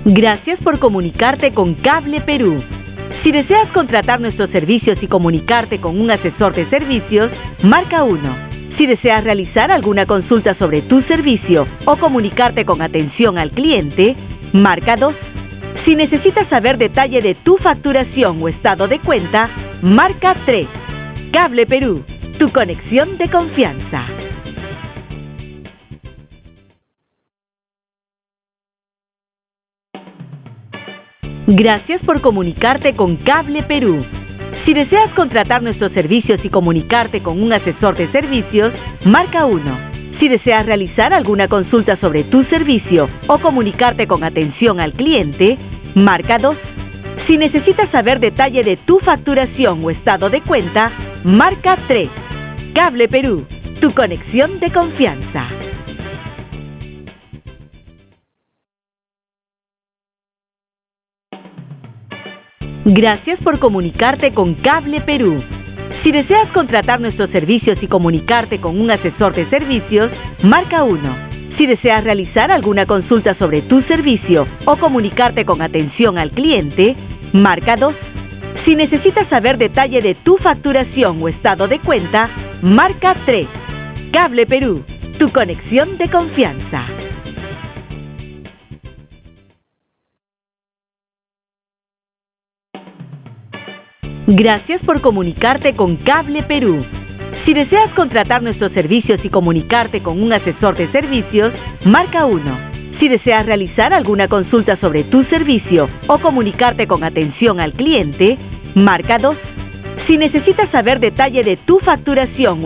Gracias por comunicarte con Cable Perú. Si deseas contratar nuestros servicios y comunicarte con un asesor de servicios, marca 1. Si deseas realizar alguna consulta sobre tu servicio o comunicarte con atención al cliente, marca 2. Si necesitas saber detalle de tu facturación o estado de cuenta, marca 3. Cable Perú, tu conexión de confianza. Gracias por comunicarte con Cable Perú. Si deseas contratar nuestros servicios y comunicarte con un asesor de servicios, marca 1. Si deseas realizar alguna consulta sobre tu servicio o comunicarte con atención al cliente, marca 2. Si necesitas saber detalle de tu facturación o estado de cuenta, marca 3. Cable Perú, tu conexión de confianza. Gracias por comunicarte con Cable Perú. Si deseas contratar nuestros servicios y comunicarte con un asesor de servicios, marca 1. Si deseas realizar alguna consulta sobre tu servicio o comunicarte con atención al cliente, marca 2. Si necesitas saber detalle de tu facturación o estado de cuenta, marca 3. Cable Perú, tu conexión de confianza. Gracias por comunicarte con Cable Perú. Si deseas contratar nuestros servicios y comunicarte con un asesor de servicios, marca 1. Si deseas realizar alguna consulta sobre tu servicio o comunicarte con atención al cliente, marca 2. Si necesitas saber detalle de tu facturación